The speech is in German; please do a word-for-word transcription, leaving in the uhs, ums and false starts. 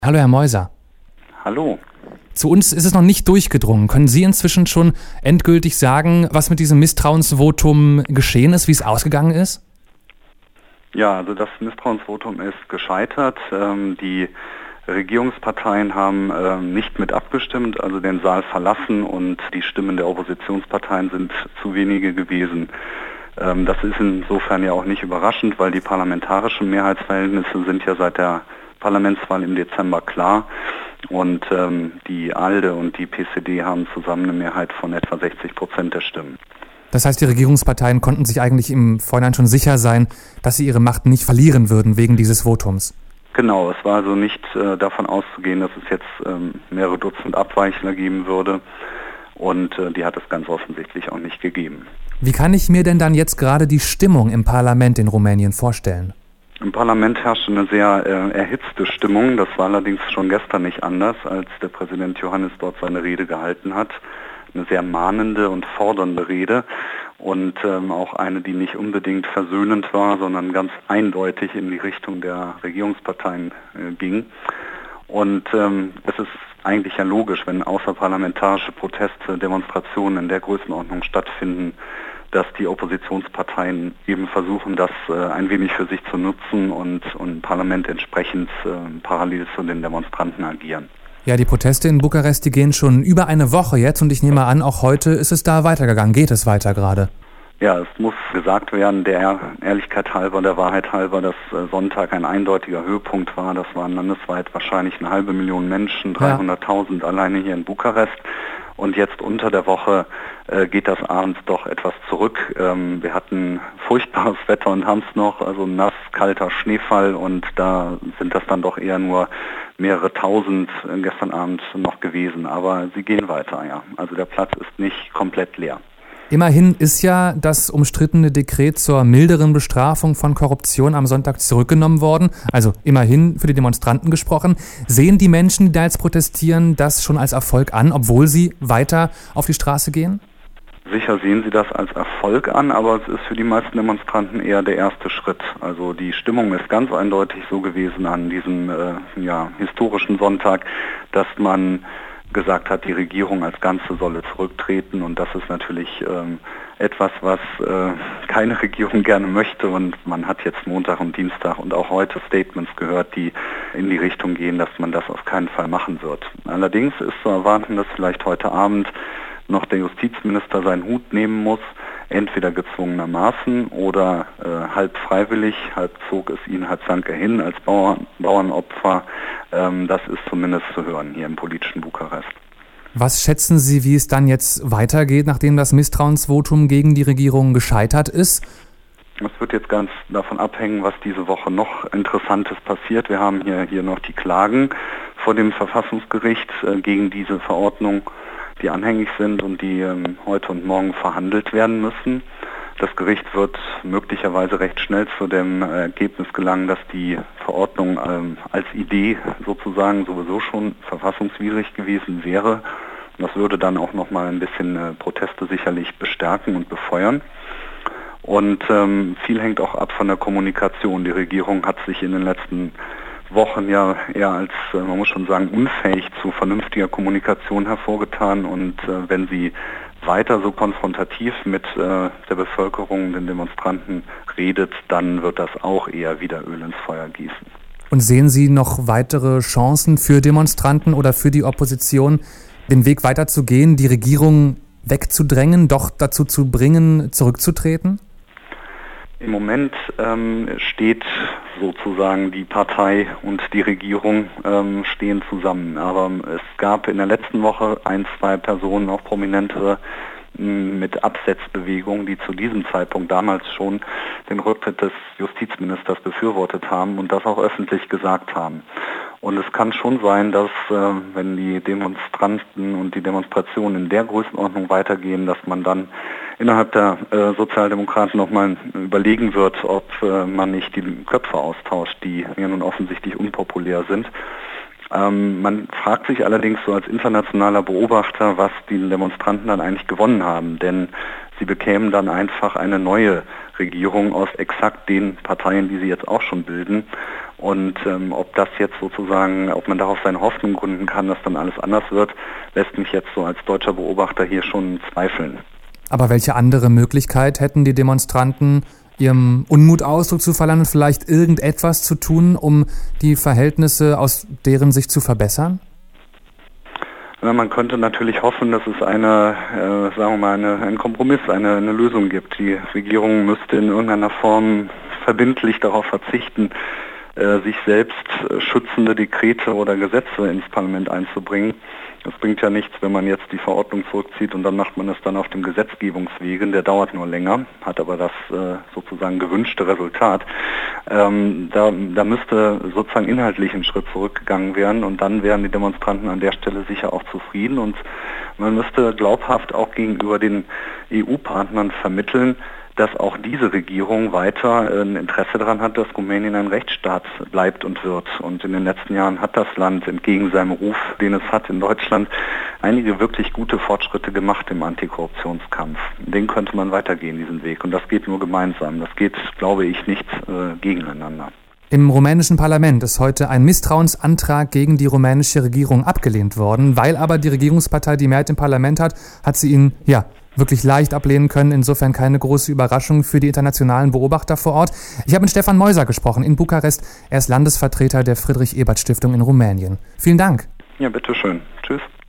Hallo Herr Meuser. Hallo. Zu uns ist es noch nicht durchgedrungen. Können Sie inzwischen schon endgültig sagen, was mit diesem Misstrauensvotum geschehen ist, wie es ausgegangen ist? Ja, also das Misstrauensvotum ist gescheitert. Ähm, die Regierungsparteien haben ähm, nicht mit abgestimmt, also den Saal verlassen, und die Stimmen der Oppositionsparteien sind zu wenige gewesen. Ähm, das ist insofern ja auch nicht überraschend, weil die parlamentarischen Mehrheitsverhältnisse sind ja seit der Parlamentswahl im Dezember klar. Und ähm, die ALDE und die P C D haben zusammen eine Mehrheit von etwa sechzig Prozent der Stimmen. Das heißt, die Regierungsparteien konnten sich eigentlich im Vorhinein schon sicher sein, dass sie ihre Macht nicht verlieren würden wegen dieses Votums. Genau, es war also nicht äh, davon auszugehen, dass es jetzt ähm, mehrere Dutzend Abweichler geben würde, und äh, die hat es ganz offensichtlich auch nicht gegeben. Wie kann ich mir denn dann jetzt gerade die Stimmung im Parlament in Rumänien vorstellen? Im Parlament herrscht eine sehr äh, erhitzte Stimmung. Das war allerdings schon gestern nicht anders, als der Präsident Iohannis dort seine Rede gehalten hat. Eine sehr mahnende und fordernde Rede, und ähm, auch eine, die nicht unbedingt versöhnend war, sondern ganz eindeutig in die Richtung der Regierungsparteien äh, ging. Und ähm, es ist eigentlich ja logisch, wenn außerparlamentarische Proteste, Demonstrationen in der Größenordnung stattfinden, dass die Oppositionsparteien eben versuchen, das äh, ein wenig für sich zu nutzen und im Parlament entsprechend äh, parallel zu den Demonstranten agieren. Ja, die Proteste in Bukarest, die gehen schon über eine Woche jetzt, und ich nehme an, auch heute ist es da weitergegangen. Geht es weiter gerade? Ja, es muss gesagt werden, der Ehrlichkeit halber, der Wahrheit halber, dass äh, Sonntag ein eindeutiger Höhepunkt war. Das waren landesweit wahrscheinlich eine halbe Million Menschen, dreihunderttausend ja. alleine hier in Bukarest. Und jetzt unter der Woche äh, geht das abends doch etwas zurück. Ähm, wir hatten furchtbares Wetter und haben es noch, also nass, kalter Schneefall, und da sind das dann doch eher nur mehrere tausend äh, gestern Abend noch gewesen. Aber sie gehen weiter, ja. Also der Platz ist nicht komplett leer. Immerhin ist ja das umstrittene Dekret zur milderen Bestrafung von Korruption am Sonntag zurückgenommen worden. Also immerhin für die Demonstranten gesprochen. Sehen die Menschen, die da jetzt protestieren, das schon als Erfolg an, obwohl sie weiter auf die Straße gehen? Sicher sehen sie das als Erfolg an, aber es ist für die meisten Demonstranten eher der erste Schritt. Also die Stimmung ist ganz eindeutig so gewesen an diesem äh, ja, historischen Sonntag, dass man gesagt hat, die Regierung als Ganze solle zurücktreten, und das ist natürlich ähm, etwas, was äh, keine Regierung gerne möchte, und man hat jetzt Montag und Dienstag und auch heute Statements gehört, die in die Richtung gehen, dass man das auf keinen Fall machen wird. Allerdings ist zu erwarten, dass vielleicht heute Abend noch der Justizminister seinen Hut nehmen muss, entweder gezwungenermaßen oder äh, halb freiwillig, halb zog es ihn, halb sank er hin als Bauern, Bauernopfer. Ähm, das ist zumindest zu hören hier im politischen Bukarest. Was schätzen Sie, wie es dann jetzt weitergeht, nachdem das Misstrauensvotum gegen die Regierung gescheitert ist? Es wird jetzt ganz davon abhängen, was diese Woche noch Interessantes passiert. Wir haben hier, hier noch die Klagen vor dem Verfassungsgericht äh, gegen diese Verordnung, die anhängig sind und die ähm, heute und morgen verhandelt werden müssen. Das Gericht wird möglicherweise recht schnell zu dem äh, Ergebnis gelangen, dass die Verordnung ähm, als Idee sozusagen sowieso schon verfassungswidrig gewesen wäre. Das würde dann auch nochmal ein bisschen äh, Proteste sicherlich bestärken und befeuern. Und ähm, viel hängt auch ab von der Kommunikation. Die Regierung hat sich in den letzten Wochen ja eher als, man muss schon sagen, unfähig zu vernünftiger Kommunikation hervorgetan, und äh, wenn sie weiter so konfrontativ mit äh, der Bevölkerung, den Demonstranten redet, dann wird das auch eher wieder Öl ins Feuer gießen. Und sehen Sie noch weitere Chancen für Demonstranten oder für die Opposition, den Weg weiterzugehen, die Regierung wegzudrängen, doch dazu zu bringen, zurückzutreten? Im Moment ähm, steht sozusagen die Partei und die Regierung ähm, stehen zusammen. Aber es gab in der letzten Woche ein, zwei Personen, auch prominentere, mit Absetzbewegungen, die zu diesem Zeitpunkt damals schon den Rücktritt des Justizministers befürwortet haben und das auch öffentlich gesagt haben. Und es kann schon sein, dass äh, wenn die Demonstranten und die Demonstrationen in der Größenordnung weitergehen, dass man dann innerhalb der äh, Sozialdemokraten nochmal überlegen wird, ob äh, man nicht die Köpfe austauscht, die ja nun offensichtlich unpopulär sind. Ähm, man fragt sich allerdings so als internationaler Beobachter, was die Demonstranten dann eigentlich gewonnen haben, denn sie bekämen dann einfach eine neue Regierung aus exakt den Parteien, die sie jetzt auch schon bilden. Und ähm, ob das jetzt sozusagen, ob man darauf seine Hoffnung gründen kann, dass dann alles anders wird, lässt mich jetzt so als deutscher Beobachter hier schon zweifeln. Aber welche andere Möglichkeit hätten die Demonstranten, ihrem Unmut Ausdruck zu verleihen und vielleicht irgendetwas zu tun, um die Verhältnisse aus deren Sicht zu verbessern? Ja, man könnte natürlich hoffen, dass es eine, äh, sagen wir mal, eine, einen Kompromiss, eine, eine Lösung gibt. Die Regierung müsste in irgendeiner Form verbindlich darauf verzichten, äh, sich selbst äh, schützende Dekrete oder Gesetze ins Parlament einzubringen. Es bringt ja nichts, wenn man jetzt die Verordnung zurückzieht und dann macht man es dann auf dem Gesetzgebungswege. Der dauert nur länger, hat aber das äh, sozusagen gewünschte Resultat. Ähm, da, da müsste sozusagen inhaltlich ein Schritt zurückgegangen werden und dann wären die Demonstranten an der Stelle sicher auch zufrieden. Und man müsste glaubhaft auch gegenüber den E U-Partnern vermitteln, dass auch diese Regierung weiter ein Interesse daran hat, dass Rumänien ein Rechtsstaat bleibt und wird. Und in den letzten Jahren hat das Land entgegen seinem Ruf, den es hat in Deutschland, einige wirklich gute Fortschritte gemacht im Antikorruptionskampf. Den könnte man weitergehen, diesen Weg. Und das geht nur gemeinsam. Das geht, glaube ich, nicht äh, gegeneinander. Im rumänischen Parlament ist heute ein Misstrauensantrag gegen die rumänische Regierung abgelehnt worden. Weil aber die Regierungspartei die Mehrheit im Parlament hat, hat sie ihn, ja, wirklich leicht ablehnen können. Insofern keine große Überraschung für die internationalen Beobachter vor Ort. Ich habe mit Stefan Meuser gesprochen in Bukarest. Er ist Landesvertreter der Friedrich-Ebert-Stiftung in Rumänien. Vielen Dank. Ja, bitteschön. Tschüss.